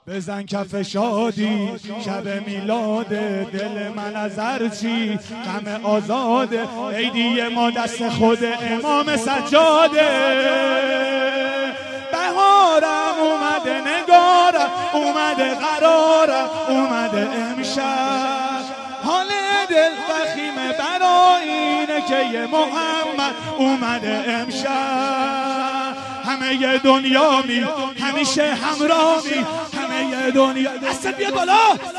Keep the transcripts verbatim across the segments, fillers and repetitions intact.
بزن کف شادی شب میلاد، دل من از هرچی غم آزاده. عیدی ما دست خود امام سجاده. بهارم اومده، نگارم اومده، قرارم اومده امشب. حال دل وخیمه برای اینه که یه محمد اومده امشب. همه دنیا می همیشه همراهی، همه دنیا دستت بیاد بالا.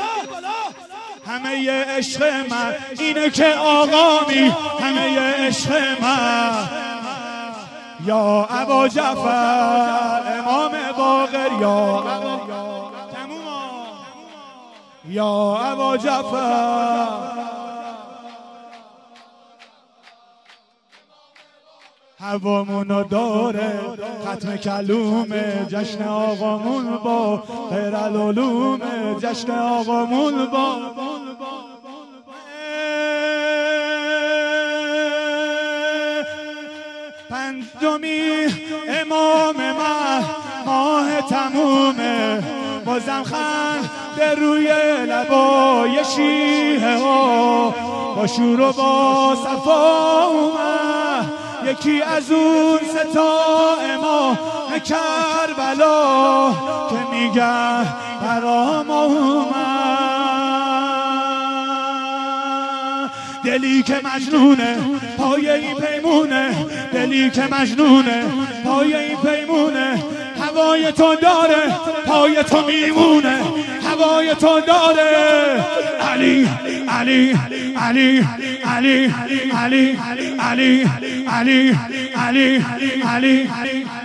همه عشق من اینه که آقامی، همه عشق من یا ابا جعفر امام باقر، یا یا ابا جعفر. هوامونو داره ختم کلومه، جشن آقامون با خیر العلومه، جشن آقامون با پنجمی امام من ماه تمومه. بازم خنده روی لبای شیعه ها، با شور و با صفا اومد یکی از اون ستا امام کربلا که میگن برام اومد. دلی که مجنونه پای این پیمونه، دلی که مجنونه پای این پیمونه. هوای تو داره پای تو میمونه، هوای تو داره. علی علی علی علی علی علی علی علی علی علی علی